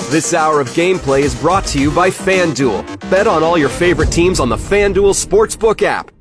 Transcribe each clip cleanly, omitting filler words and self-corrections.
This hour of gameplay is brought to you by FanDuel. Bet on all your favorite teams on the FanDuel Sportsbook app.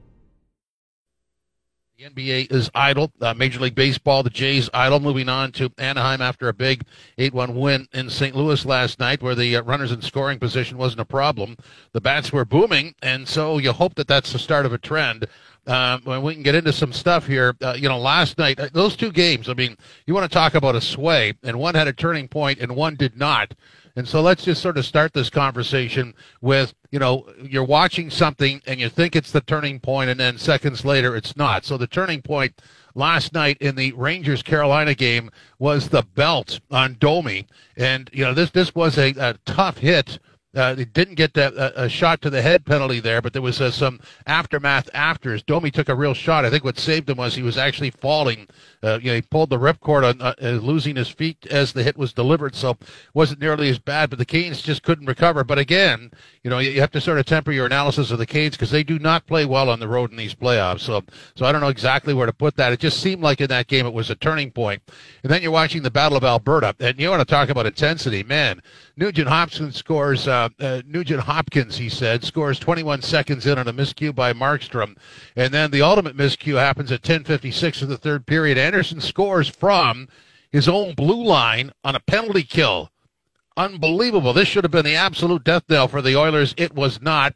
The NBA is idle. Major League Baseball, the Jays idle. Moving on to Anaheim after a big 8-1 win in St. Louis last night where the runners in scoring position wasn't a problem. The bats were booming, and so you hope that that's the start of a trend. When we can get into some stuff here, last night, those two games, I mean, you want to talk about a sway, and one had a turning point and one did not. And so let's just sort of start this conversation with, you're watching something and you think it's the turning point, and then seconds later it's not. So the turning point last night in the Rangers-Carolina game was the belt on Domi. And, this was a tough hit. They didn't get a shot to the head penalty there, but there was some aftermath afters. Domi took a real shot. I think what saved him was he was actually falling. He pulled the ripcord on losing his feet as the hit was delivered, so it wasn't nearly as bad, but the Canes just couldn't recover. But again, you have to sort of temper your analysis of the Canes because they do not play well on the road in these playoffs. So I don't know exactly where to put that. It just seemed like in that game it was a turning point. And then you're watching the Battle of Alberta, and you want to talk about intensity, man. Nugent Hopkins scores. Nugent Hopkins, he said, scores 21 seconds in on a miscue by Markstrom, and then the ultimate miscue happens at 10:56 of the third period. Anderson scores from his own blue line on a penalty kill. Unbelievable! This should have been the absolute death knell for the Oilers. It was not.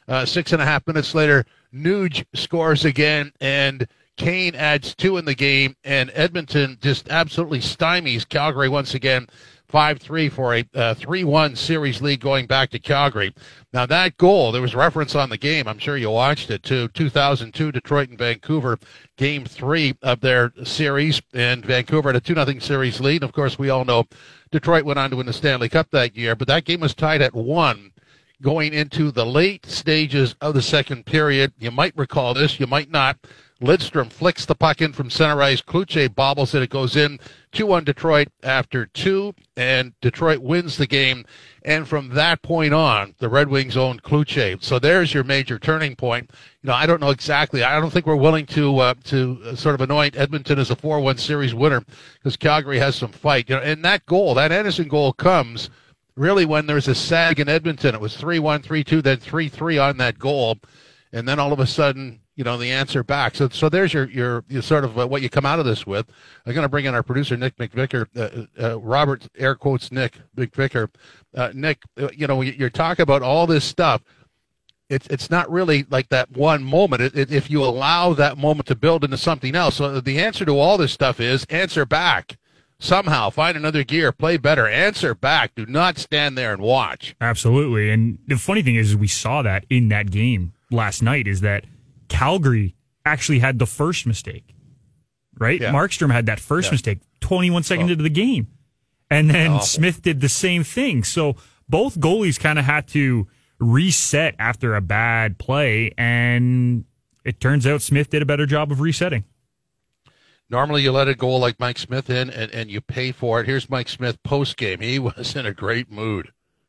6.5 minutes later, Nuge scores again, and Kane adds 2 in the game, and Edmonton just absolutely stymies Calgary once again. 5-3 for a 3-1 series lead going back to Calgary. Now that goal, there was reference on the game, I'm sure you watched it, to 2002 Detroit and Vancouver, Game 3 of their series, and Vancouver had a 2-0 series lead. And of course, we all know Detroit went on to win the Stanley Cup that year, but that game was tied at 1 going into the late stages of the second period. You might recall this, you might not. Lidstrom flicks the puck in from center ice. Kluche bobbles it. It goes in. 2-1 Detroit after 2, and Detroit wins the game. And from that point on, the Red Wings owned Kluche. So there's your major turning point. I don't know exactly. I don't think we're willing to sort of anoint Edmonton as a 4-1 series winner because Calgary has some fight. And that goal, that Anderson goal, comes really when there's a sag in Edmonton. It was 3-1, 3-2, then 3-3 on that goal, and then all of a sudden, the answer back. So there's your sort of what you come out of this with. I'm going to bring in our producer, Nick McVicker, Robert, air quotes, Nick McVicker. Nick, you're talking about all this stuff. It's not really like that one moment. If you allow that moment to build into something else. So the answer to all this stuff is answer back. Somehow find another gear, play better, answer back. Do not stand there and watch. Absolutely. And the funny thing is we saw that in that game last night is that Calgary actually had the first mistake, right? Yeah. Markstrom had that first mistake 21 seconds into the game. And then Smith did the same thing. So both goalies kind of had to reset after a bad play, and it turns out Smith did a better job of resetting. Normally you let a goal like Mike Smith in and you pay for it. Here's Mike Smith post-game. He was in a great mood.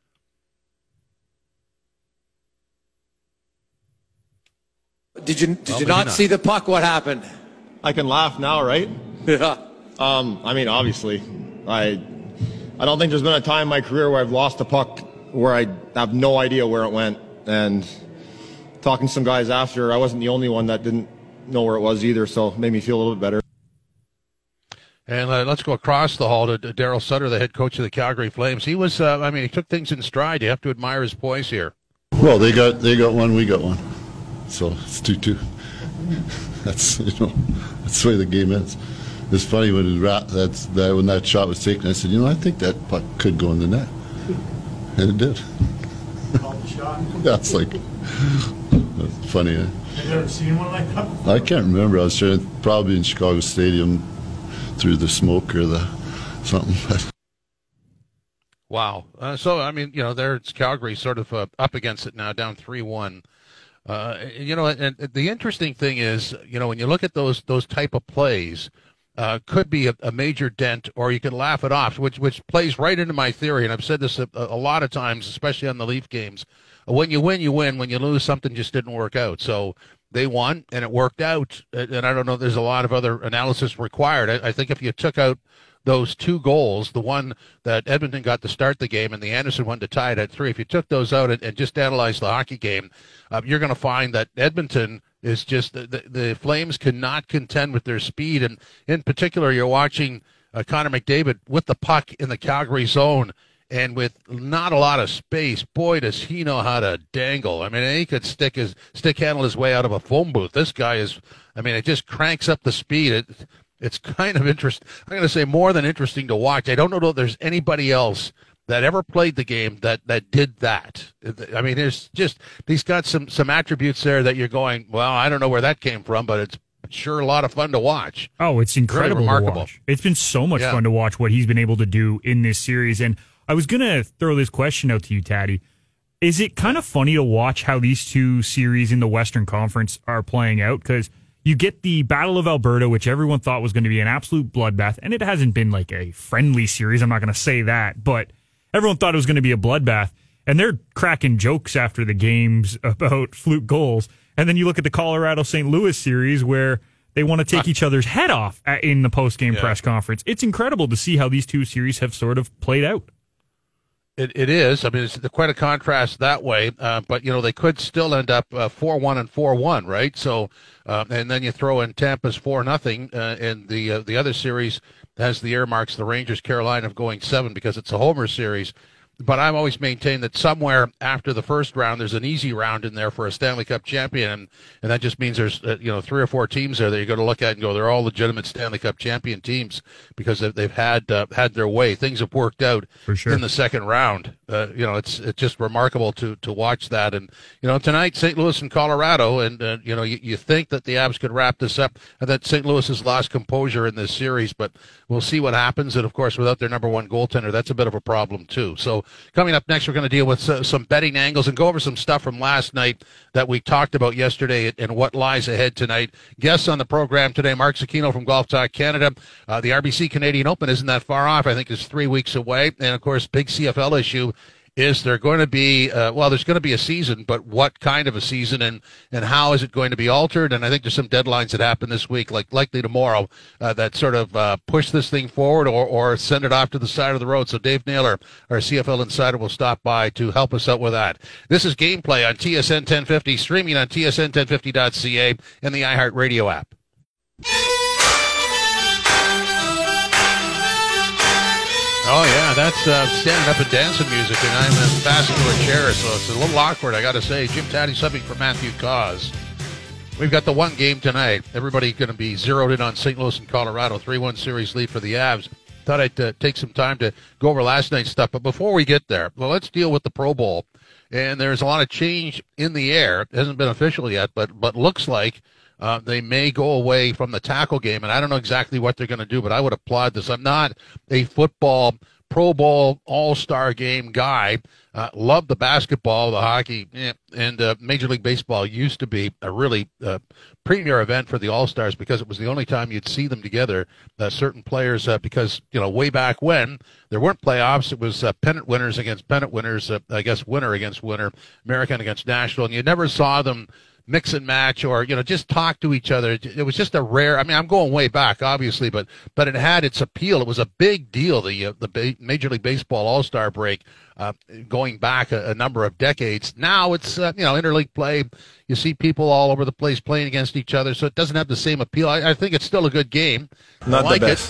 Did you not see the puck? What happened? I can laugh now, right? Yeah. Obviously, I don't think there's been a time in my career where I've lost a puck where I have no idea where it went. And talking to some guys after, I wasn't the only one that didn't know where it was either, so it made me feel a little bit better. And let's go across the hall to Daryl Sutter, the head coach of the Calgary Flames. He was, he took things in stride. You have to admire his poise here. Well, they got one, we got one. So it's 2-2. That's that's the way the game is. It's funny when when that shot was taken, I said, I think that puck could go in the net, and it did. Called the shot. That's funny. Have you ever seen one like that before? I can't remember. I was probably in Chicago Stadium through the smoke or something. Wow. There's Calgary sort of up against it now, down 3-1. And the interesting thing is, when you look at those type of plays, could be a major dent, or you can laugh it off, which plays right into my theory. And I've said this a lot of times, especially on the Leaf games. When you win, you win. When you lose, something just didn't work out. So they won, and it worked out. And I don't know, there's a lot of other analysis required. I think if you took out those 2 goals, the one that Edmonton got to start the game and the Anderson one to tie it at 3, if you took those out and just analyzed the hockey game, you're going to find that Edmonton is just the Flames cannot contend with their speed. And in particular, you're watching Connor McDavid with the puck in the Calgary zone and with not a lot of space. Boy, does he know how to dangle. I mean, he could stick handle his way out of a phone booth. This guy is, I mean, it just cranks up the speed. It's kind of interesting. I'm going to say more than interesting to watch. I don't know if there's anybody else that ever played the game that did that. I mean, he's got some attributes there that you're going, well, I don't know where that came from, but it's sure a lot of fun to watch. Oh, it's incredible really remarkable. to watch. It's been so much fun to watch what he's been able to do in this series. And I was going to throw this question out to you, Taddy. Is it kind of funny to watch how these 2 series in the Western Conference are playing out? Because you get the Battle of Alberta, which everyone thought was going to be an absolute bloodbath, and it hasn't been like a friendly series. I'm not going to say that, but everyone thought it was going to be a bloodbath, and they're cracking jokes after the games about fluke goals. And then you look at the Colorado-St. Louis series where they want to take each other's head off in the post-game press conference. It's incredible to see how these 2 series have sort of played out. It is. I mean, it's quite a contrast that way. But, they could still end up 4-1 and 4-1, right? So, and then you throw in Tampa's 4-0, and the other series has the earmarks, the Rangers, Carolina, of going 7 because it's a homer series. But I've always maintained that somewhere after the first round, there's an easy round in there for a Stanley Cup champion, and that just means there's 3 or 4 teams there that you're going to look at and go, they're all legitimate Stanley Cup champion teams because they've had their way. Things have worked out for sure in the second round. It's just remarkable to watch that. And tonight, St. Louis and Colorado, and you think that the Avs could wrap this up, and that St. Louis has lost composure in this series, but we'll see what happens. And of course, without their number 1 goaltender, that's a bit of a problem too. So coming up next, we're going to deal with some betting angles and go over some stuff from last night that we talked about yesterday and what lies ahead tonight. Guests on the program today, Mark Zecchino from Golf Talk Canada. The RBC Canadian Open isn't that far off. I think it's 3 weeks away. And, of course, big CFL issue. Is there going to be, there's going to be a season, but what kind of a season and how is it going to be altered? And I think there's some deadlines that happen this week, like likely tomorrow, that sort of push this thing forward or send it off to the side of the road. So Dave Naylor, our CFL insider, will stop by to help us out with that. This is Gameplay on TSN 1050, streaming on tsn1050.ca and the iHeartRadio app. Oh, yeah, that's standing up and dancing music, and I'm fastened to a chair, so it's a little awkward, I got to say. Jim Taddy subbing for Matthew Cause. We've got the one game tonight. Everybody going to be zeroed in on St. Louis and Colorado, 3-1 series lead for the Avs. Thought I'd take some time to go over last night's stuff, but before we get there, well, let's deal with the Pro Bowl. And there's a lot of change in the air. It hasn't been official yet, but looks like they may go away from the tackle game, and I don't know exactly what they're going to do, but I would applaud this. I'm not a football Pro Bowl all-star game guy. Love the basketball, the hockey, and Major League Baseball used to be a really premier event for the All-Stars because it was the only time you'd see them together, certain players, because, way back when, there weren't playoffs. It was pennant winners against pennant winners, I guess winner against winner, American against national, and you never saw them mix and match or, just talk to each other. It was just a rare, I'm going way back, obviously, but it had its appeal. It was a big deal, the Major League Baseball All-Star break, going back a number of decades. Now it's, interleague play. You see people all over the place playing against each other, so it doesn't have the same appeal. I think it's still a good game. Not I like the best.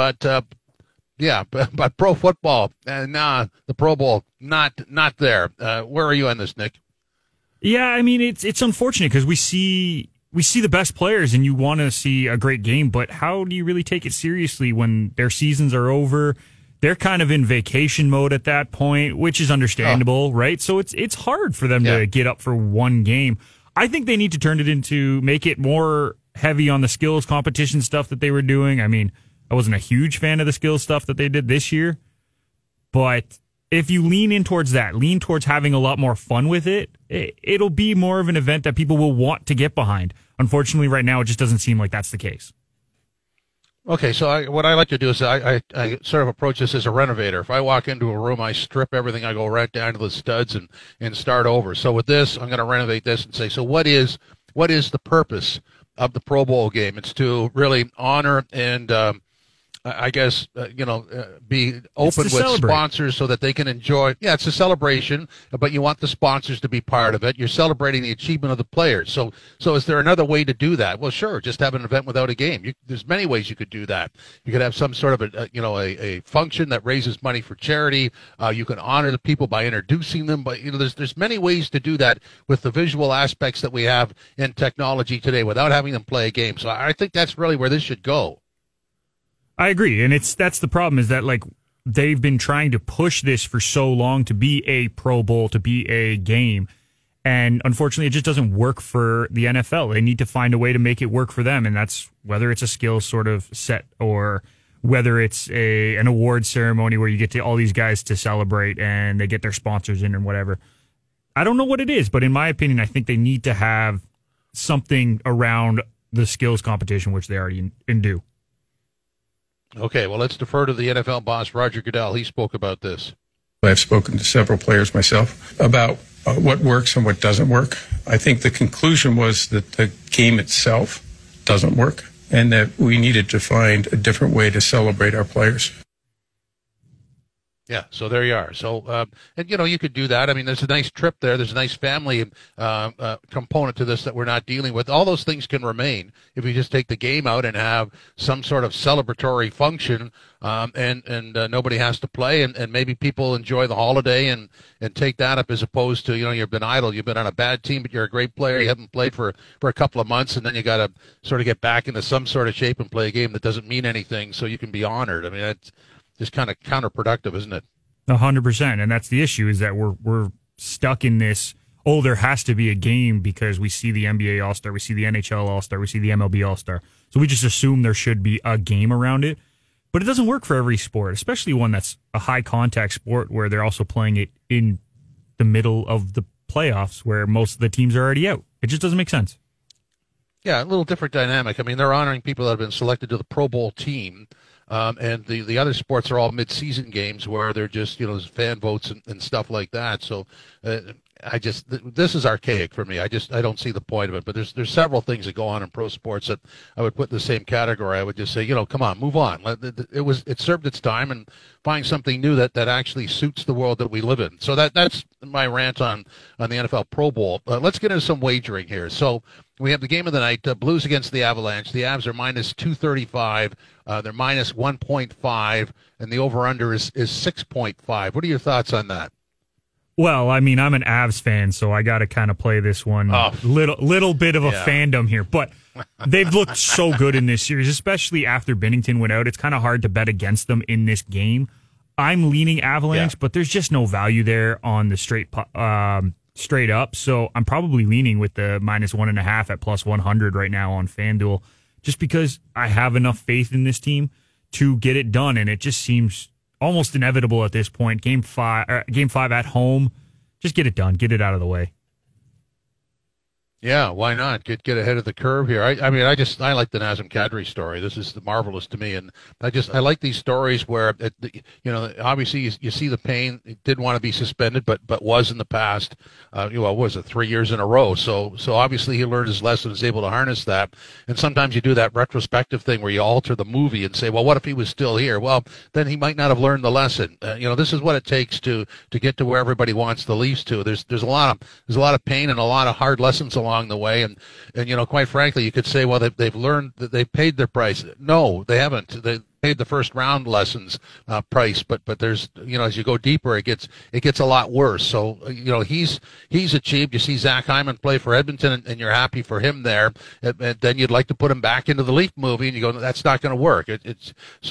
But pro football, the Pro Bowl, not there. Where are you on this, Nick? Yeah, it's unfortunate because we see the best players and you want to see a great game, but how do you really take it seriously when their seasons are over? They're kind of in vacation mode at that point, which is understandable, right? So it's hard for them to get up for one game. I think they need to turn it into, make it more heavy on the skills competition stuff that they were doing. I wasn't a huge fan of the skills stuff that they did this year, but if you lean towards having a lot more fun with it, it'll be more of an event that people will want to get behind. Unfortunately, right now, it just doesn't seem like that's the case. Okay, so what I like to do is I sort of approach this as a renovator. If I walk into a room, I strip everything, I go right down to the studs and start over. So with this, I'm going to renovate this and say, so what is the purpose of the Pro Bowl game? It's to really honor and I guess, be open with celebrate. sponsors so that they can enjoy. Yeah, it's a celebration, but you want the sponsors to be part of it. You're celebrating the achievement of the players. So is there another way to do that? Well, sure, just have an event without a game. There's many ways you could do that. You could have some sort of a function that raises money for charity. You can honor the people by introducing them. But there's many ways to do that with the visual aspects that we have in technology today without having them play a game. So I think that's really where this should go. I agree, and that's the problem is that they've been trying to push this for so long to be a Pro Bowl, to be a game, and unfortunately, it just doesn't work for the NFL. They need to find a way to make it work for them, and that's whether it's a skills sort of set or whether it's an award ceremony where you get to all these guys to celebrate and they get their sponsors in and whatever. I don't know what it is, but in my opinion, I think they need to have something around the skills competition, which they already do. Okay, well, let's defer to the NFL boss, Roger Goodell. He spoke about this. I've spoken to several players myself about what works and what doesn't work. I think the conclusion was that the game itself doesn't work and that we needed to find a different way to celebrate our players. Yeah, so there you are. So, and you could do that. I mean, there's a nice trip there. There's a nice family component to this that we're not dealing with. All those things can remain if you just take the game out and have some sort of celebratory function, and nobody has to play, and maybe people enjoy the holiday and take that up as opposed to, you've been idle. You've been on a bad team, but you're a great player. You haven't played for a couple of months, and then you got to sort of get back into some sort of shape and play a game that doesn't mean anything so you can be honored. I mean, that's just kind of counterproductive, isn't it? 100%, and that's the issue is that we're stuck in this. Oh, there has to be a game because we see the NBA All-Star, we see the NHL All-Star, we see the MLB All-Star. So we just assume there should be a game around it. But it doesn't work for every sport, especially one that's a high-contact sport where they're also playing it in the middle of the playoffs where most of the teams are already out. It just doesn't make sense. Yeah, a little different dynamic. I mean, they're honoring people that have been selected to the Pro Bowl team. And the other sports are all mid-season games where they're just, fan votes and stuff like that. So this is archaic for me. I don't see the point of it. But there's several things that go on in pro sports that I would put in the same category. I would just say, come on, move on. It served its time and find something new that actually suits the world that we live in. So that's my rant on the NFL Pro Bowl. Let's get into some wagering here. So we have the game of the night, Blues against the Avalanche. The Avs are minus 235. They're minus 1.5, and the over-under is 6.5. What are your thoughts on that? Well, I mean, I'm an Avs fan, so I got to kind of play this one. Little bit of a fandom here, but they've looked so good in this series, especially after Binnington went out. It's kind of hard to bet against them in this game. I'm leaning Avalanche, but there's just no value there on the straight up. So I'm probably leaning with the minus 1.5 at plus 100 right now on FanDuel, just because I have enough faith in this team to get it done, and it just seems almost inevitable at this point. Game five at home, just get it done, get it out of the way. Yeah, why not get ahead of the curve here? I like the Nazem Kadri story. This is marvelous to me, and I like these stories where obviously you see the pain. He didn't want to be suspended, but was in the past. What was it, 3 years in a row? So obviously he learned his lesson, is able to harness that. And sometimes you do that retrospective thing where you alter the movie and say, well, what if he was still here? Well, then he might not have learned the lesson. This is what it takes to get to where everybody wants the Leafs to. There's a lot of pain and a lot of hard lessons along the way, and quite frankly, you could say, well, they've learned that they've paid their price. No, they haven't. They paid the first round lessons price, but there's as you go deeper, it gets a lot worse. So he's achieved. You see Zach Hyman play for Edmonton, and you're happy for him there, and then you'd like to put him back into the Leaf movie, and you go, that's not going to work. It's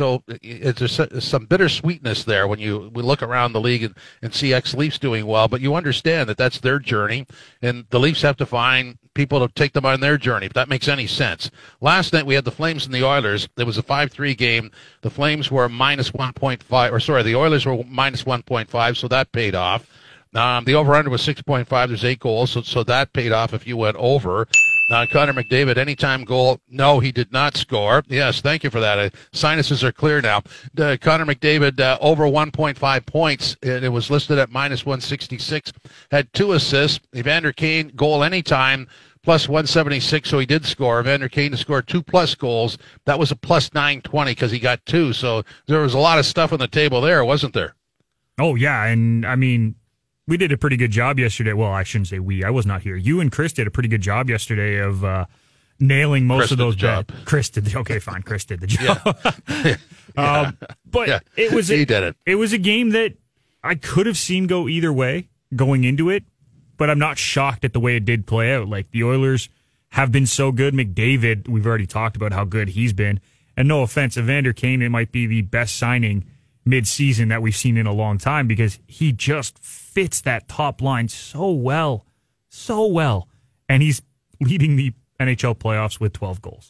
some bittersweetness there when we look around the league and see ex-Leafs doing well, but you understand that that's their journey, and the Leafs have to find people to take them on their journey, if that makes any sense. Last night we had the Flames and the Oilers. It was a 5-3 game. The Flames were minus 1.5, the Oilers were minus 1.5, so that paid off. The over-under was 6.5. There's 8 goals, so that paid off if you went over. Connor McDavid, anytime goal. No, he did not score. Yes, thank you for that. Sinuses are clear now. Connor McDavid, over 1.5 points. It was listed at minus 166. Had 2 assists. Evander Kane, goal anytime. plus 176, so he did score. Evander Kane scored 2+ goals. That was a plus 920 because he got 2. So there was a lot of stuff on the table there, wasn't there? Oh, yeah. And, I mean, we did a pretty good job yesterday. Well, I shouldn't say we. I was not here. You and Chris did a pretty good job yesterday of nailing most of those bets. Chris did. Okay, fine. Chris did the job. Yeah. But it was he did it. It was a game that I could have seen go either way going into it, but I'm not shocked at the way it did play out. Like, the Oilers have been so good. McDavid, we've already talked about how good he's been. And no offense, Evander Kane, it might be the best signing mid-season that we've seen in a long time because he just fits that top line so well. And he's leading the NHL playoffs with 12 goals.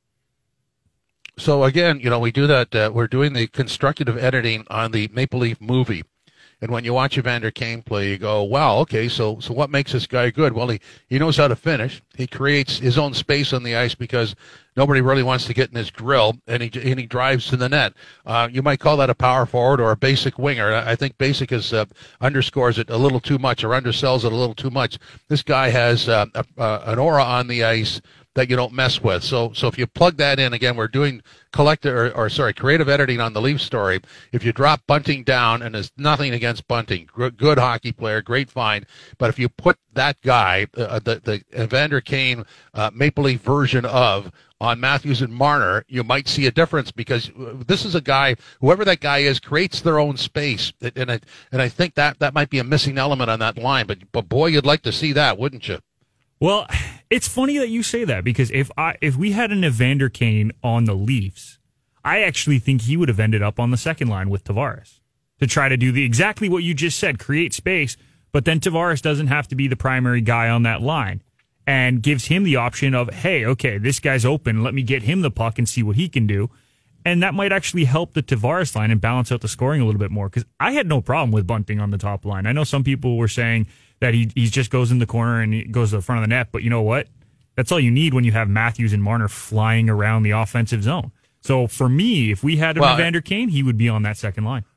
So again, we do that. We're doing the constructive editing on the Maple Leaf movie. And when you watch Evander Kane play, you go, wow, okay, so what makes this guy good? Well, he knows how to finish. He creates his own space on the ice because nobody really wants to get in his grill, and he drives to the net. You might call that a power forward or a basic winger. I think basic is underscores it a little too much or undersells it a little too much. This guy has an aura on the ice that you don't mess with. So if you plug that in, again, we're doing creative editing on the Leaf story. If you drop Bunting down, and there's nothing against Bunting, good hockey player, great find, but if you put that guy, the Evander Kane Maple Leaf version of, on Matthews and Marner, you might see a difference because this is a guy, whoever that guy is, creates their own space. And I think that might be a missing element on that line. But boy, you'd like to see that, wouldn't you? Well, it's funny that you say that because if we had an Evander Kane on the Leafs, I actually think he would have ended up on the second line with Tavares to try to do exactly what you just said, create space, but then Tavares doesn't have to be the primary guy on that line and gives him the option of, hey, okay, this guy's open, let me get him the puck and see what he can do. And that might actually help the Tavares line and balance out the scoring a little bit more because I had no problem with Bunting on the top line. I know some people were saying that he just goes in the corner and he goes to the front of the net. But you know what? That's all you need when you have Matthews and Marner flying around the offensive zone. So for me, if we had Evander Kane, he would be on that second line.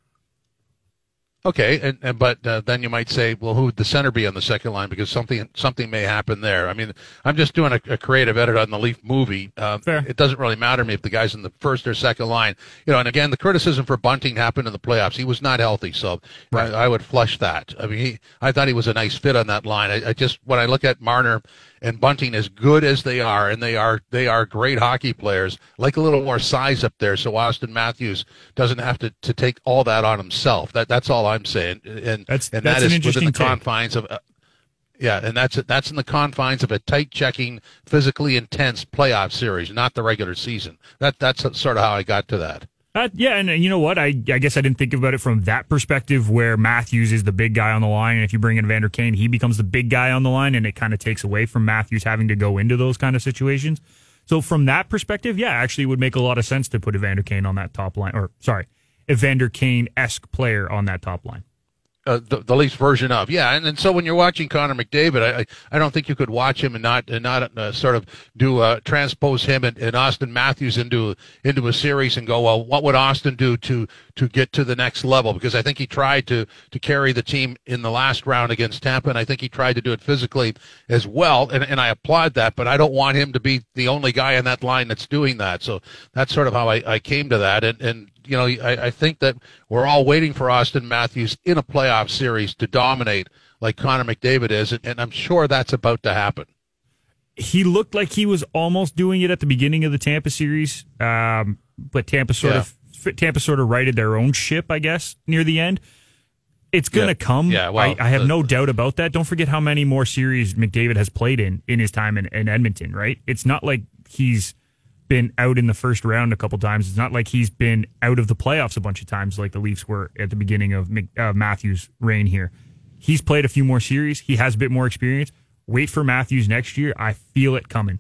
Okay, but then you might say, well, who would the center be on the second line? Because something may happen there. I mean, I'm just doing a creative edit on the Leaf movie. Fair. It doesn't really matter to me if the guy's in the first or second line. And again, the criticism for Bunting happened in the playoffs. He was not healthy, so right. I would flush that. I mean, I thought he was a nice fit on that line. I just, when I look at Marner and Bunting, as good as they are, and they are great hockey players, like a little more size up there, so Austin Matthews doesn't have to take all that on himself. That's all I'm saying, and that is within the confines of, and that's in the confines of a tight checking, physically intense playoff series, not the regular season. That's sort of how I got to that. And you know what? I guess I didn't think about it from that perspective where Matthews is the big guy on the line, and if you bring in Evander Kane, he becomes the big guy on the line, and it kind of takes away from Matthews having to go into those kind of situations. So from that perspective, actually it would make a lot of sense to put Evander Kane on that top line, Evander Kane-esque player on that top line. The Leafs version of, and so when you're watching Connor McDavid, I don't think you could watch him and not sort of do transpose him and Austin Matthews into a series and go, well, what would Austin do to get to the next level? Because I think he tried to carry the team in the last round against Tampa, and I think he tried to do it physically as well, and I applaud that, but I don't want him to be the only guy on that line that's doing that. So that's sort of how I came to that, and I think that we're all waiting for Austin Matthews in a playoff series to dominate like Connor McDavid is, and I'm sure that's about to happen. He looked like he was almost doing it at the beginning of the Tampa series, but Tampa sort of righted their own ship, I guess, near the end. It's going to come. Yeah, well, I have no doubt about that. Don't forget how many more series McDavid has played in his time in Edmonton, right? It's not like he's been out in the first round a couple times. It's not like he's been out of the playoffs a bunch of times like the Leafs were at the beginning of Matthews' reign here. He's played a few more series. He has a bit more experience. Wait for Matthews next year. I feel it coming.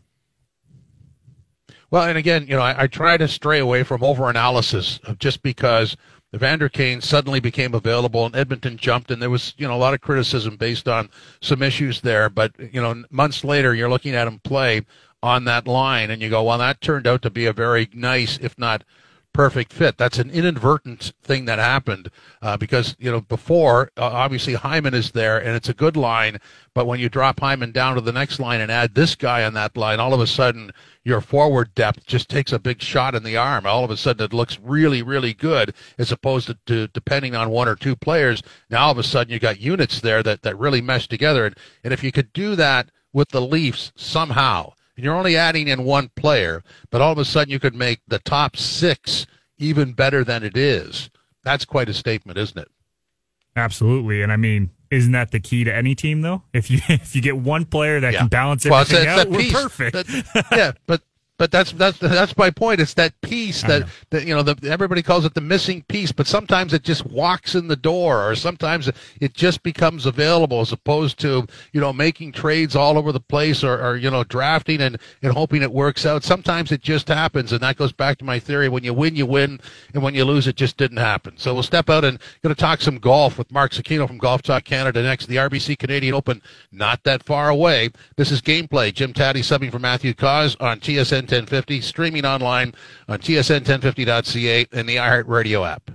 Well, and again, I try to stray away from over-analysis just because Evander Kane suddenly became available and Edmonton jumped, and there was, a lot of criticism based on some issues there. But, months later, you're looking at him play on that line, and you go, well, that turned out to be a very nice, if not perfect fit. That's an inadvertent thing that happened because, before, obviously Hyman is there, and it's a good line, but when you drop Hyman down to the next line and add this guy on that line, all of a sudden your forward depth just takes a big shot in the arm. All of a sudden it looks really, really good as opposed to depending on one or two players. Now all of a sudden you got units there that really mesh together. And if you could do that with the Leafs somehow, and you're only adding in one player, but all of a sudden you could make the top six even better than it is. That's quite a statement, isn't it? Absolutely. And I mean, isn't that the key to any team, though? If you get one player that can balance everything out, we're perfect. But that's my point. It's that piece that everybody calls it the missing piece, but sometimes it just walks in the door, or sometimes it just becomes available as opposed to, making trades all over the place or drafting and hoping it works out. Sometimes it just happens, and that goes back to my theory. When you win, you win, and when you lose, it just didn't happen. So we'll step out and going to talk some golf with Mark Cicchino from Golf Talk Canada next. The RBC Canadian Open, not that far away. This is Gameplay. Jim Taddy subbing for Matthew Cause on TSN 1050, streaming online on tsn1050.ca and the iHeartRadio app.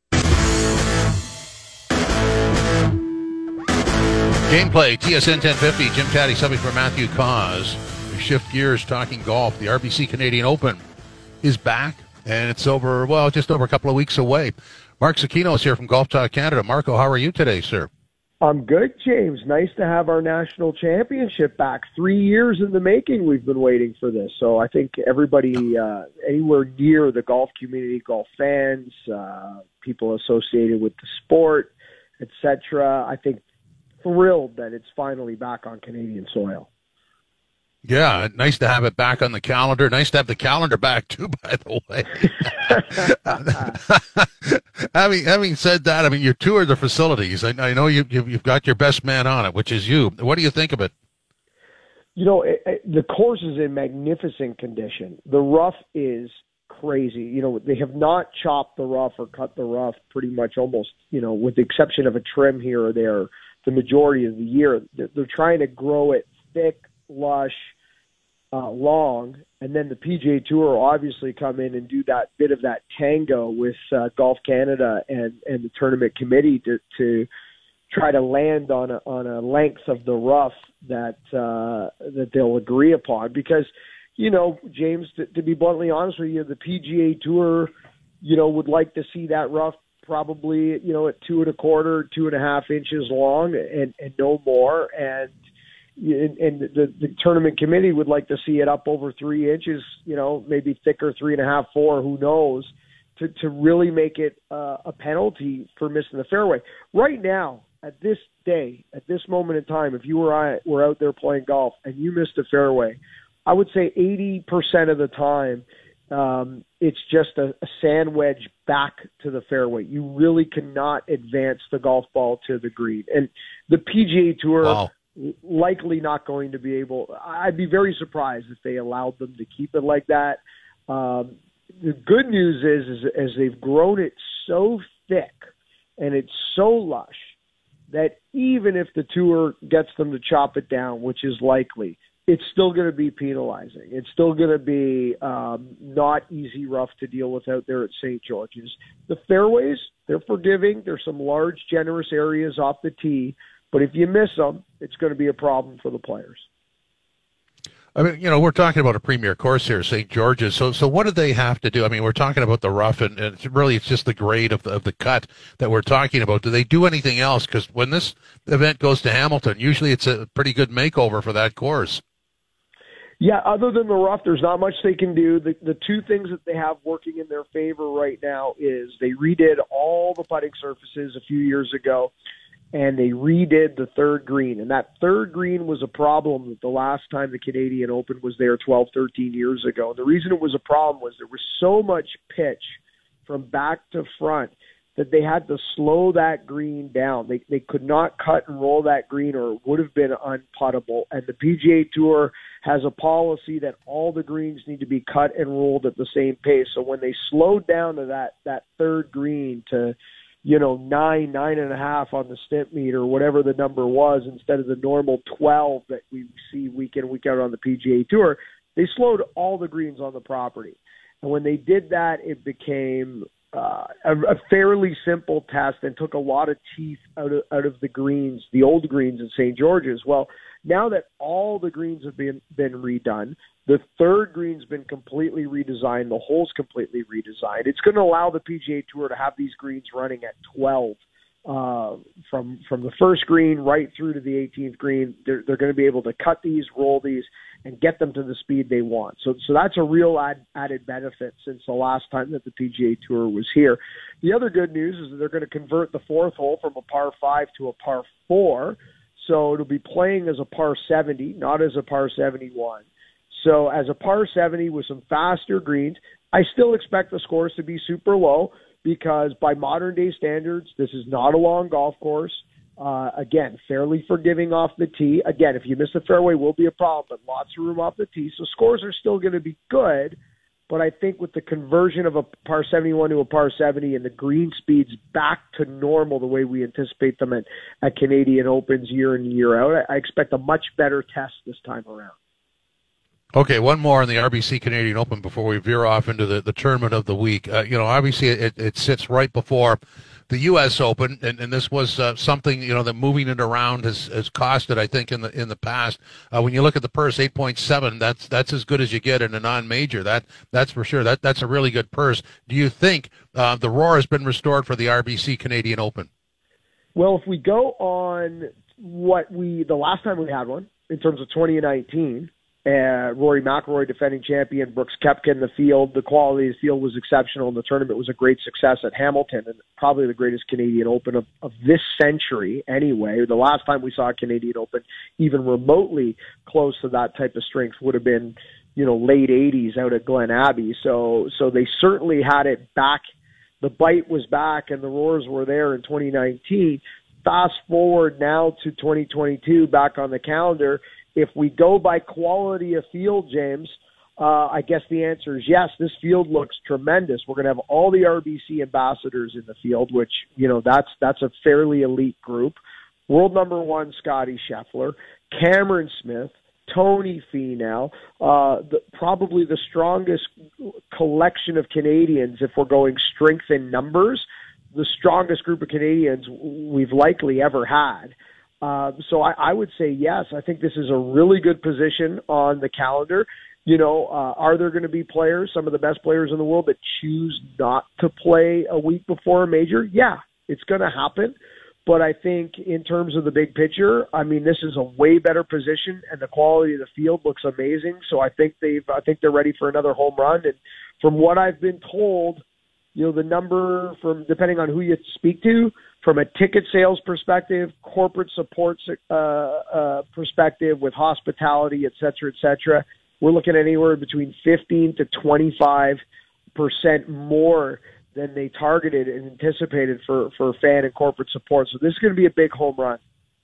Gameplay, TSN 1050, Jim Taddy subbing for Matthew Cause. We shift gears talking golf. The RBC Canadian Open is back, and it's just over a couple of weeks away. Mark Cicchino is here from Golf Talk Canada. Marco, how are you today, sir? I'm good, James. Nice to have our national championship back. 3 years in the making we've been waiting for this. So I think everybody anywhere near the golf community, golf fans, people associated with the sport, etc., I think thrilled that it's finally back on Canadian soil. Yeah, nice to have it back on the calendar. Nice to have the calendar back, too, by the way. having said that, I mean, you toured the facilities. I know you've got your best man on it, which is you. What do you think of it? The course is in magnificent condition. The rough is crazy. They have not chopped the rough or cut the rough pretty much almost, with the exception of a trim here or there, the majority of the year. They're trying to grow it thick, lush, long, and then the PGA Tour obviously come in and do that bit of that tango with Golf Canada and the tournament committee to try to land on a length of the rough that they'll agree upon. Because, James, to be bluntly honest with you, the PGA Tour, would like to see that rough probably, at 2.25, 2.5 inches long and no more. And the tournament committee would like to see it up over 3 inches, maybe thicker, 3.5, 4, who knows, to really make it a penalty for missing the fairway. Right now, at this day, at this moment in time, if you were out there playing golf and you missed a fairway, I would say 80% of the time it's just a sand wedge back to the fairway. You really cannot advance the golf ball to the green. And the PGA Tour... Wow. Likely not going to be able. I'd be very surprised if they allowed them to keep it like that. The good news is they've grown it so thick and it's so lush that even if the tour gets them to chop it down, which is likely, it's still going to be penalizing. It's still going to be not easy rough to deal with out there at St. George's. The fairways, they're forgiving. There's some large, generous areas off the tee. But if you miss them, it's going to be a problem for the players. I mean, we're talking about a premier course here, St. George's. So what do they have to do? I mean, we're talking about the rough, and it's just the grade of the cut that we're talking about. Do they do anything else? Because when this event goes to Hamilton, usually it's a pretty good makeover for that course. Yeah, other than the rough, there's not much they can do. The two things that they have working in their favor right now is they redid all the putting surfaces a few years ago, and they redid the third green. And that third green was a problem the last time the Canadian Open was there 12, 13 years ago. And the reason it was a problem was there was so much pitch from back to front that they had to slow that green down. They could not cut and roll that green or it would have been unputtable. And the PGA Tour has a policy that all the greens need to be cut and rolled at the same pace. So when they slowed down to that third green to 9.5 on the Stimpmeter, whatever the number was, instead of the normal 12 that we see week in, week out on the PGA Tour, they slowed all the greens on the property. And when they did that, it became a fairly simple test and took a lot of teeth out of the greens, the old greens in St. George's. Well, now that all the greens have been redone, the third green's been completely redesigned, the hole's completely redesigned. It's going to allow the PGA Tour to have these greens running at 12 from the first green right through to the 18th green. They're going to be able to cut these, roll these, and get them to the speed they want. So that's a real added benefit since the last time that the PGA Tour was here. The other good news is that they're going to convert the fourth hole from a par 5 to a par 4. So it'll be playing as a par 70, not as a par 71. So as a par 70 with some faster greens, I still expect the scores to be super low because by modern day standards, this is not a long golf course. Again, fairly forgiving off the tee. Again, if you miss the fairway, will be a problem, but lots of room off the tee. So scores are still going to be good. But I think with the conversion of a par 71 to a par 70 and the green speeds back to normal the way we anticipate them at Canadian Opens year in and year out, I expect a much better test this time around. Okay, one more on the RBC Canadian Open before we veer off into the tournament of the week. Obviously it sits right before the U.S. Open, and this was something that moving it around has costed, I think, in the past. When you look at the purse, 8.7, that's as good as you get in a non-major. That's for sure. That's a really good purse. Do you think the roar has been restored for the RBC Canadian Open? Well, if we go on the last time we had one in terms of 2019. Rory McIlroy, defending champion, Brooks Koepka in the field. The quality of the field was exceptional, and the tournament was a great success at Hamilton, and probably the greatest Canadian Open of this century anyway. The last time we saw a Canadian Open even remotely close to that type of strength would have been, late 80s out at Glen Abbey. So they certainly had it back. The bite was back, and the roars were there in 2019. Fast forward now to 2022, back on the calendar. If we go by quality of field, James, I guess the answer is yes. This field looks tremendous. We're going to have all the RBC ambassadors in the field, which, that's a fairly elite group. World number 1, Scottie Scheffler, Cameron Smith, Tony Finau, probably the strongest collection of Canadians, if we're going strength in numbers, the strongest group of Canadians we've likely ever had. So I would say yes. I think this is a really good position on the calendar. Are there going to be players, some of the best players in the world, that choose not to play a week before a major? Yeah, it's going to happen. But I think in terms of the big picture, this is a way better position, and the quality of the field looks amazing. So I think they're ready for another home run. And from what I've been told, the number, from depending on who you speak to, from a ticket sales perspective, corporate support perspective with hospitality, et cetera, we're looking at anywhere between 15 to 25% more than they targeted and anticipated for fan and corporate support. So this is going to be a big home run.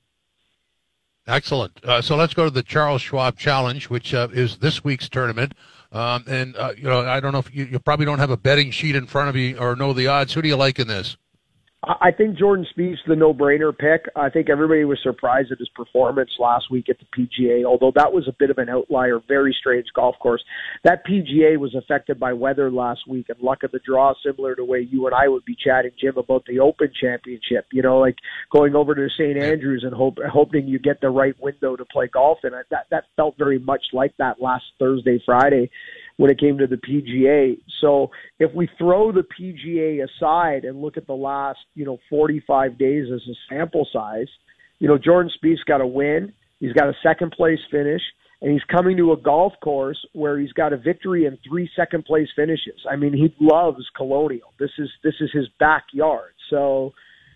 Excellent. So let's go to the Charles Schwab Challenge, which is this week's tournament. I don't know if you probably don't have a betting sheet in front of you or know the odds. Who do you like in this? I think Jordan Spieth's the no-brainer pick. I think everybody was surprised at his performance last week at the PGA, although that was a bit of an outlier, very strange golf course. That PGA was affected by weather last week and luck of the draw, similar to the way you and I would be chatting, Jim, about the Open Championship, like going over to St. Andrews and hoping you get the right window to play golf. And that felt very much like that last Thursday, Friday, when it came to the PGA. So if we throw the PGA aside and look at the last, 45 days as a sample size, Jordan Spieth's got a win. He's got a second place finish, and he's coming to a golf course where he's got a victory and 3 second place finishes. He loves Colonial. This is his backyard. So,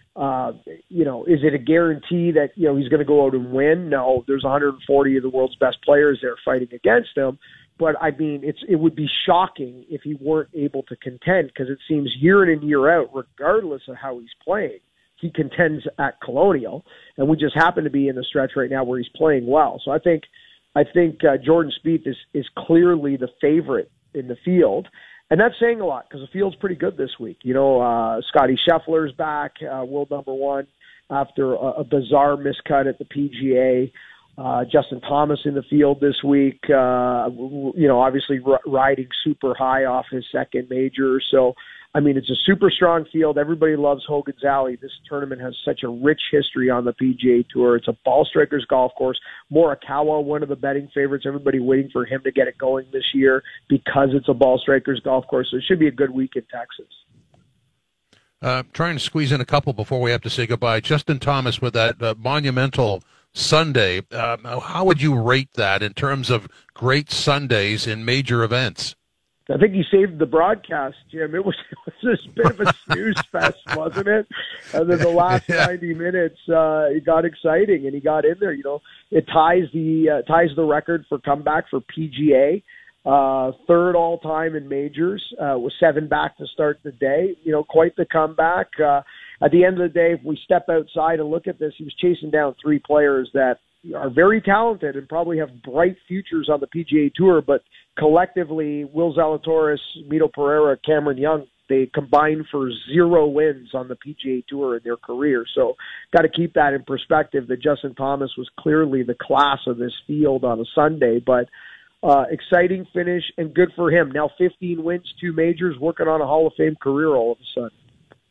is it a guarantee that, he's going to go out and win? No, there's 140 of the world's best players there fighting against him. But it would be shocking if he weren't able to contend, because it seems year in and year out, regardless of how he's playing, he contends at Colonial, and we just happen to be in the stretch right now where he's playing well. So I think Jordan Spieth is clearly the favorite in the field, and that's saying a lot because the field's pretty good this week. Scottie Scheffler's back, world number 1, after a bizarre miscut at the PGA. Justin Thomas in the field this week, obviously riding super high off his second major. So, I mean, it's a super strong field. Everybody loves Hogan's Alley. This tournament has such a rich history on the PGA Tour. It's a ball strikers golf course. Morikawa, one of the betting favorites. Everybody waiting for him to get it going this year because it's a ball strikers golf course. So it should be a good week in Texas. Trying to squeeze in a couple before we have to say goodbye. Justin Thomas with that monumental Sunday. How would you rate that in terms of great Sundays in major events? I think he saved the broadcast, Jim. It was a bit of a snooze fest, wasn't it? And then the last 90 minutes, it got exciting, and he got in there. It ties the record for comeback for PGA, third all time in majors, with 7 back to start the day. Quite the comeback. At the end of the day, if we step outside and look at this, he was chasing down 3 players that are very talented and probably have bright futures on the PGA Tour, but collectively, Will Zalatoris, Mito Pereira, Cameron Young, they combined for 0 wins on the PGA Tour in their career. So got to keep that in perspective that Justin Thomas was clearly the class of this field on a Sunday, but exciting finish and good for him. Now 15 wins, 2 majors, working on a Hall of Fame career all of a sudden.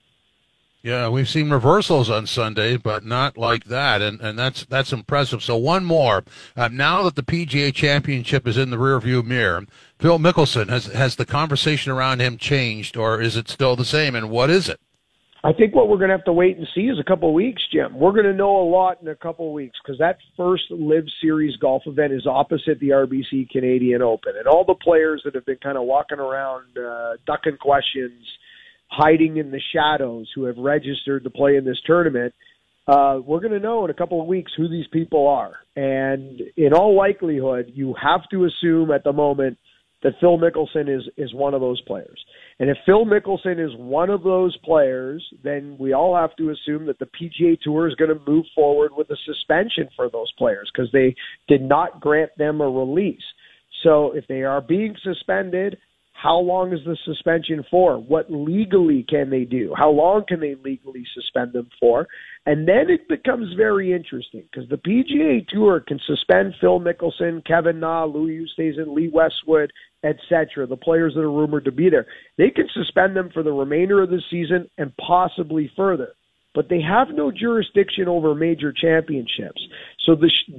Yeah, we've seen reversals on Sunday, but not like that, and that's impressive. So one more. Now that the PGA Championship is in the rearview mirror, Phil Mickelson, has the conversation around him changed, or is it still the same, and what is it? I think what we're going to have to wait and see is a couple of weeks, Jim. We're going to know a lot in a couple of weeks because that first Live Series golf event is opposite the RBC Canadian Open, and all the players that have been kind of walking around ducking questions, hiding in the shadows, who have registered to play in this tournament, we're going to know in a couple of weeks who these people are. And in all likelihood, you have to assume at the moment that Phil Mickelson is one of those players. And if Phil Mickelson is one of those players, then we all have to assume that the PGA Tour is going to move forward with a suspension for those players because they did not grant them a release. So if they are being suspended, how long is the suspension for? What legally can they do? How long can they legally suspend them for? And then it becomes very interesting because the PGA Tour can suspend Phil Mickelson, Kevin Na, Louis Oosthuizen, Lee Westwood, etc., the players that are rumored to be there. They can suspend them for the remainder of the season and possibly further. But they have no jurisdiction over major championships. So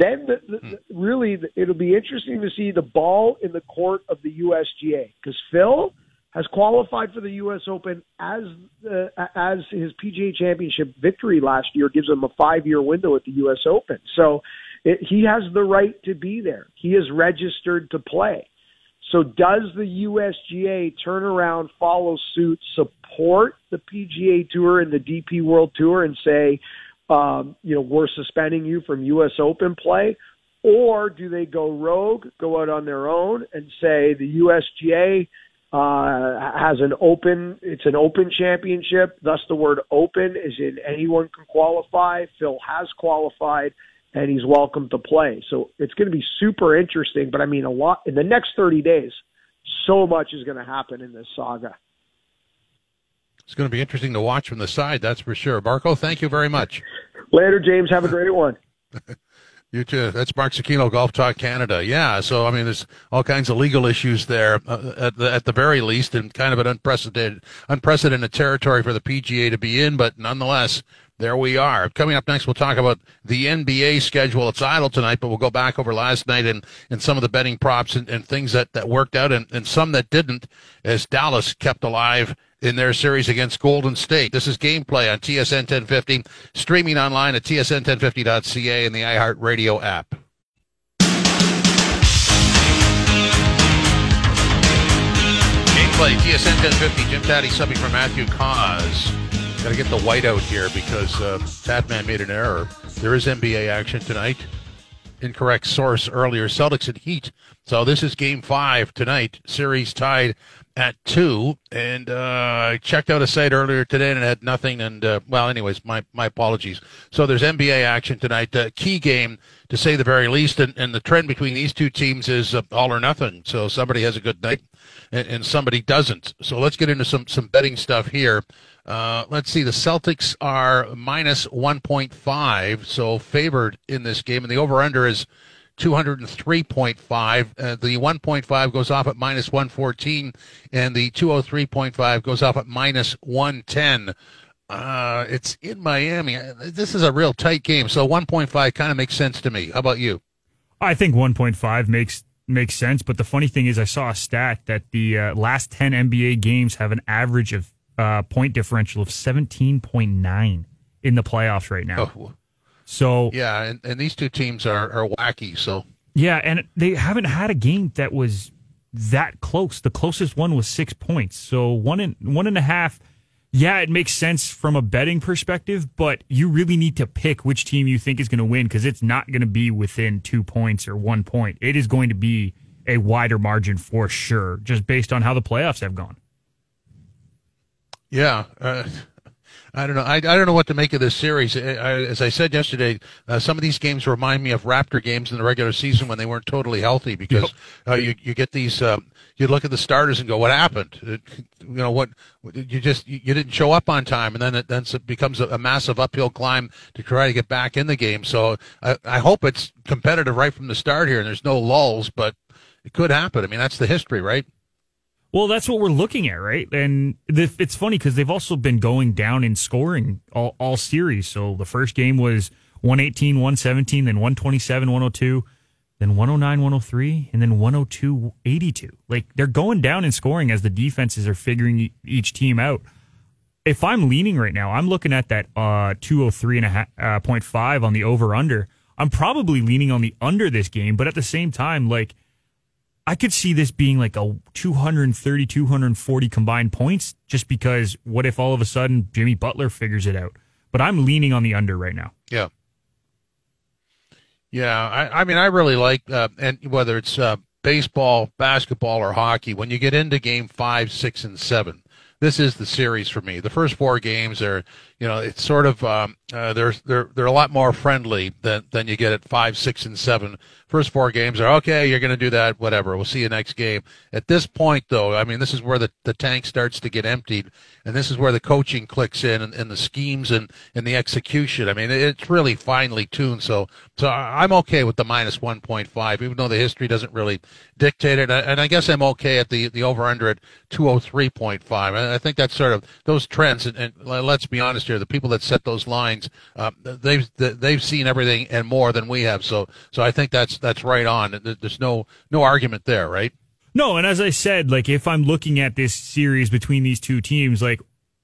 really, it'll be interesting to see the ball in the court of the USGA because Phil has qualified for the U.S. Open as his PGA Championship victory last year gives him a 5-year window at the U.S. Open. So he has the right to be there. He is registered to play. So does the USGA turn around, follow suit, support the PGA Tour and the DP World Tour and say, we're suspending you from U.S. Open play? Or do they go rogue, go out on their own and say the USGA has it's an open championship, thus the word open is in anyone can qualify. Phil has qualified, and he's welcome to play. So it's going to be super interesting, but I mean, a lot in the next 30 days, so much is going to happen in this saga. It's going to be interesting to watch from the side, that's for sure. Marco, thank you very much. Later, James. Have a great one. You too. That's Mark Cicchino, Golf Talk Canada. Yeah, so, I mean, there's all kinds of legal issues there at the very least, and kind of an unprecedented territory for the PGA to be in, but nonetheless, there we are. Coming up next, we'll talk about the NBA schedule. It's idle tonight, but we'll go back over last night and some of the betting props and things that worked out and some that didn't, as Dallas kept alive in their series against Golden State. This is Gameplay on TSN 1050, streaming online at tsn1050.ca and the iHeartRadio app. Gameplay, TSN 1050, Jim Taddy subbing for Matthew Cause. Got to get the white out here because Tatman made an error. There is NBA action tonight. Incorrect source earlier. Celtics and Heat. So this is Game 5 tonight. Series tied at 2, and I checked out a site earlier today and it had nothing. And anyways, my apologies. So there's NBA action tonight, key game to say the very least, and the trend between these two teams is all or nothing. So somebody has a good night and somebody doesn't. So let's get into some betting stuff here. Let's see. The Celtics are minus 1.5, so favored in this game, and the over/under is 203.5. The 1.5 goes off at minus 114, and the 203.5 goes off at minus 110. It's in Miami. This is a real tight game, so 1.5 kind of makes sense to me. How about you? I think 1.5 makes sense, but the funny thing is I saw a stat that the last 10 NBA games have an average of point differential of 17.9 in the playoffs right now. Oh. So yeah, and these two teams are wacky. So yeah, and they haven't had a game that was that close. The closest one was 6 points. So 1.5. Yeah, it makes sense from a betting perspective, but you really need to pick which team you think is going to win because it's not going to be within 2 points or 1 point. It is going to be a wider margin for sure, just based on how the playoffs have gone. Yeah. I don't know. I don't know what to make of this series. As I said yesterday, some of these games remind me of Raptor games in the regular season when they weren't totally healthy because you get these. You look at the starters and go, "What happened? You didn't show up on time," and then it becomes a massive uphill climb to try to get back in the game. So I hope it's competitive right from the start here, and there's no lulls, but it could happen. I mean, that's the history, right? Well, that's what we're looking at, right? And it's funny because they've also been going down in scoring all series. So the first game was 118, 117, then 127, 102, then 109, 103, and then 102, 82. Like, they're going down in scoring as the defenses are figuring each team out. If I'm leaning right now, I'm looking at that 203.5 on the over-under. I'm probably leaning on the under this game, but at the same time, like, I could see this being like a 230, 240 combined points just because what if all of a sudden Jimmy Butler figures it out? But I'm leaning on the under right now. Yeah. Yeah, I mean, I really like, and whether it's baseball, basketball, or hockey, when you get into game 5, 6, and 7, this is the series for me. The first 4 games are, it's sort of they're a lot more friendly than you get at 5, 6, and 7. First 4 games are okay. You're going to do that, whatever. We'll see you next game. At this point, though, I mean, this is where the tank starts to get emptied, and this is where the coaching clicks in and the schemes and the execution. I mean, it's really finely tuned. So I'm okay with the minus 1.5, even though the history doesn't really dictate it. And I guess I'm okay at the over/under at 203.5. I think that's sort of those trends. And let's be honest here, the people that set those lines, they've seen everything and more than we have. So I think that's right on. There's no argument there, right? No, and as I said, like if I'm looking at this series between these two teams, like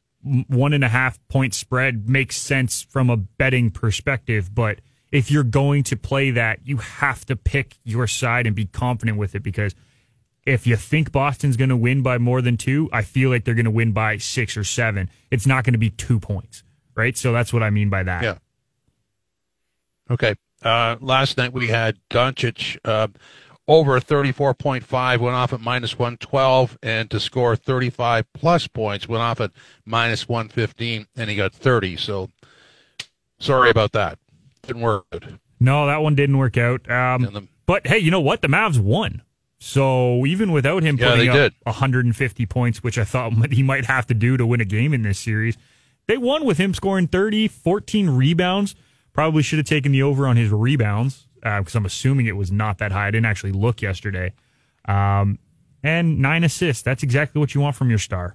1.5 point spread makes sense from a betting perspective. But if you're going to play that, you have to pick your side and be confident with it because if you think Boston's going to win by more than 2, I feel like they're going to win by 6 or 7. It's not going to be 2 points, right? So that's what I mean by that. Yeah. Okay. Last night we had Doncic over 34.5, went off at minus 112, and to score 35-plus points, went off at minus 115, and he got 30. So sorry about that. Didn't work out. No, that one didn't work out. But, hey, you know what? The Mavs won. So even without him putting up 150 points, which I thought he might have to do to win a game in this series, they won with him scoring 30, 14 rebounds. Probably should have taken the over on his rebounds because I'm assuming it was not that high. I didn't actually look yesterday. And 9 assists. That's exactly what you want from your star.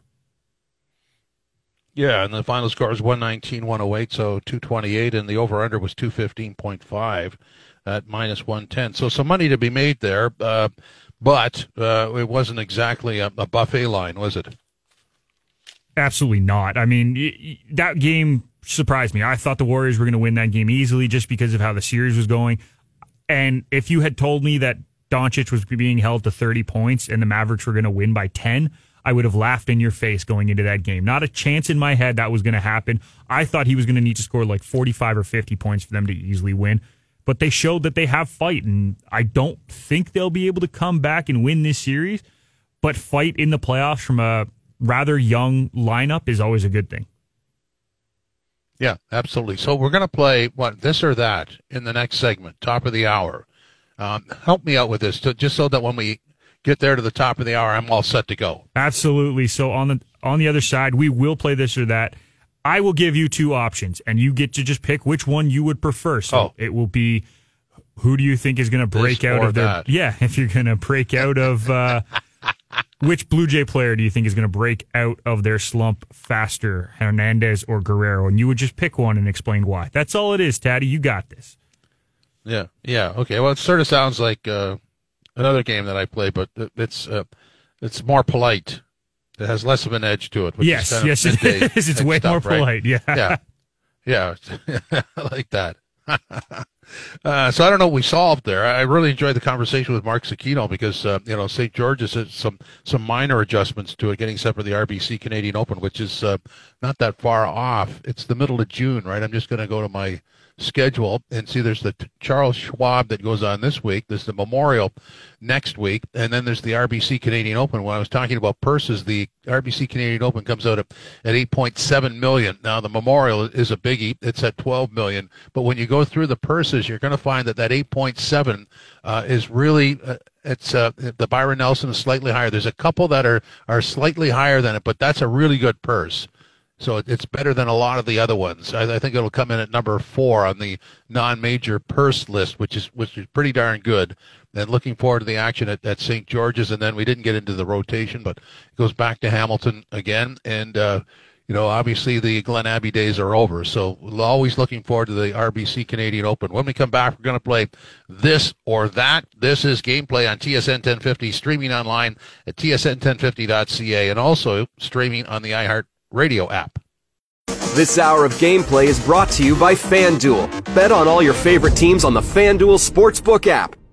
Yeah, and the final score was 119-108, so 228, and the over-under was 215.5 at minus 110. So some money to be made there, but it wasn't exactly a buffet line, was it? Absolutely not. I mean, that game surprised me. I thought the Warriors were going to win that game easily just because of how the series was going. And if you had told me that Doncic was being held to 30 points and the Mavericks were going to win by 10, I would have laughed in your face going into that game. Not a chance in my head that was going to happen. I thought he was going to need to score like 45 or 50 points for them to easily win. But they showed that they have fight, and I don't think they'll be able to come back and win this series. but fight in the playoffs from a rather young lineup is always a good thing. Yeah, absolutely. So we're going to play this or that in the next segment, top of the hour. Help me out with this, just so that when we get there to the top of the hour, I'm all set to go. Absolutely. So on the other side, we will play this or that. I will give you two options, and you get to just pick which one you would prefer. So it will be, who do you think is going to break out of their... that. Yeah, if you're going to break out of... which Blue Jay player do you think is going to break out of their slump faster, Hernandez or Guerrero? And you would just pick one and explain why. That's all it is, Taddy. You got this. Yeah. Okay. Well, it sort of sounds like another game that I play, but it's more polite. It has less of an edge to it. Yes, it is. It's way more polite. Yeah. Yeah. Like that. So I don't know what we solved there. I really enjoyed the conversation with Mark Zecchino because St. George's has some minor adjustments to it, getting set for the RBC Canadian Open, which is not that far off. It's the middle of June, right? I'm just going to go to my schedule and see there's the Charles Schwab that goes on this week. There's the Memorial next week, and then there's the RBC Canadian Open. When I was talking about purses, the RBC Canadian Open comes out at $8.7 million. Now the Memorial is a biggie; it's at $12 million. But when you go through the purses, you're going to find that 8.7 is really it's the Byron Nelson is slightly higher. There's a couple that are slightly higher than it, but that's a really good purse. So it's better than a lot of the other ones. I think it'll come in at number 4 on the non-major purse list, which is pretty darn good. And looking forward to the action at St. George's. And then we didn't get into the rotation, but it goes back to Hamilton again. And, obviously the Glen Abbey days are over. So always looking forward to the RBC Canadian Open. When we come back, we're going to play this or that. This is Gameplay on TSN 1050, streaming online at tsn1050.ca, and also streaming on the iHeart Radio app. This hour of Gameplay is brought to you by FanDuel. Bet on all your favorite teams on the FanDuel Sportsbook app.